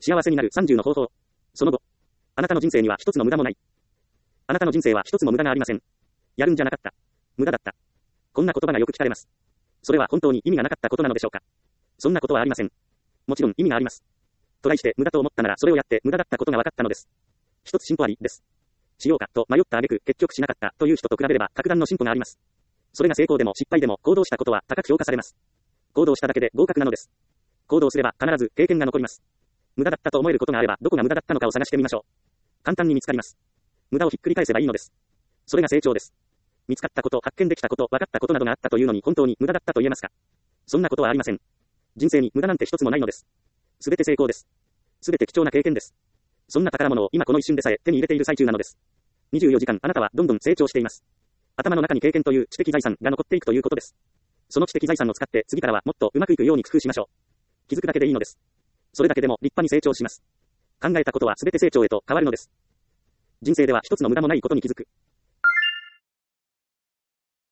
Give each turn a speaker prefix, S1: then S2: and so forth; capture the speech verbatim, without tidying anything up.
S1: 幸せになるさんじゅうの方法。その後。あなたの人生には一つの無駄もない。あなたの人生は一つも無駄がありません。やるんじゃなかった。無駄だった。こんな言葉がよく聞かれます。それは本当に意味がなかったことなのでしょうか。そんなことはありません。もちろん意味があります。トライして無駄と思ったならそれをやって無駄だったことが分かったのです。一つ進歩ありです。しようかと迷った挙句結局しなかったという人と比べれば格段の進歩があります。それが成功でも失敗でも行動したことは高く評価されます。行動しただけで合格なのです。行動すれば必ず経験が残ります。無駄だったと思えることがあればどこが無駄だったのかを探してみましょう。簡単に見つかります。無駄をひっくり返せばいいのです。それが成長です。見つかったこと、発見できたこと、分かったことなどがあったというのに本当に無駄だったと言えますか。そんなことはありません。人生に無駄なんて一つもないのです。すべて成功です。すべて貴重な経験です。そんな宝物を今この一瞬でさえ手に入れている最中なのです。にじゅうよじかんあなたはどんどん成長しています。頭の中に経験という知的財産が残っていくということです。その知的財産を使って次からはもっとうまくいくように工夫しましょう。気づくだけでいいのです。それだけでも立派に成長します。考えたことはすべて成長へと変わるのです。人生では一つの無駄もないことに気づく。